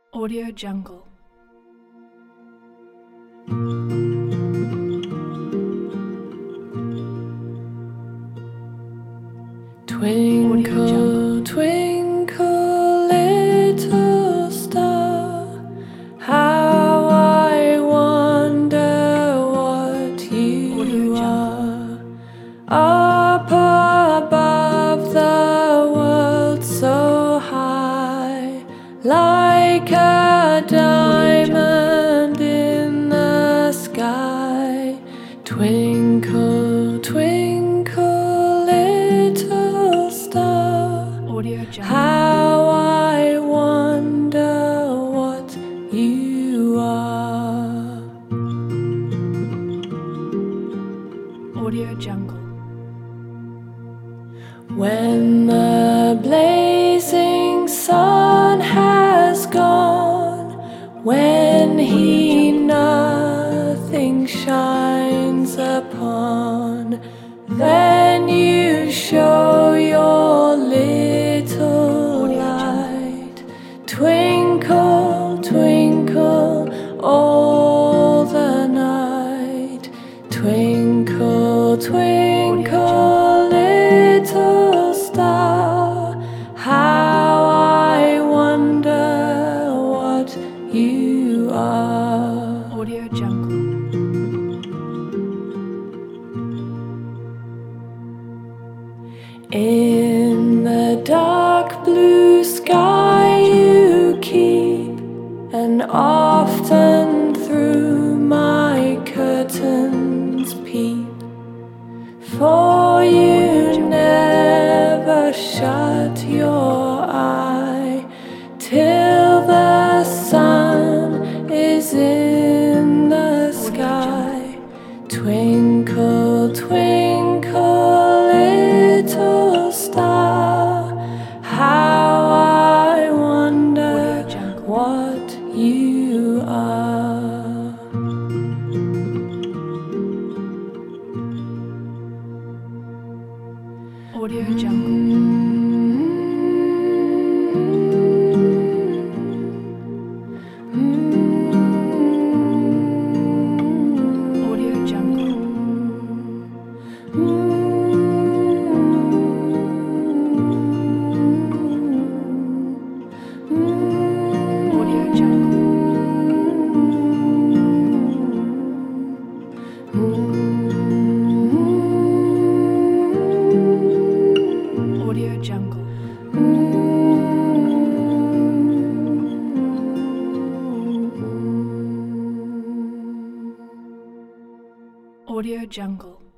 Audio Jungle. Twinkle, twinkle, little star, how I wonder what you are. Up above the world so high, like a diamond in the sky. Twinkle, twinkle, little star, Audio Jungle. how I wonder what you are. Audio Jungle. When the blazing sun has gone, when he nothing shines upon, then you show your little light. Twinkle, twinkle, all the night. Twinkle, twinkle, little star, how I wonder what you are. Audio Jungle. In the dark blue sky you keep, and often through my curtains peep, for you never shut your eye till the sun is in the sky. Twinkle, twinkle, little star, how I wonder what you are. Audio Jungle. Audio Jungle. Audio Jungle. Audio Jungle. Audio Jungle.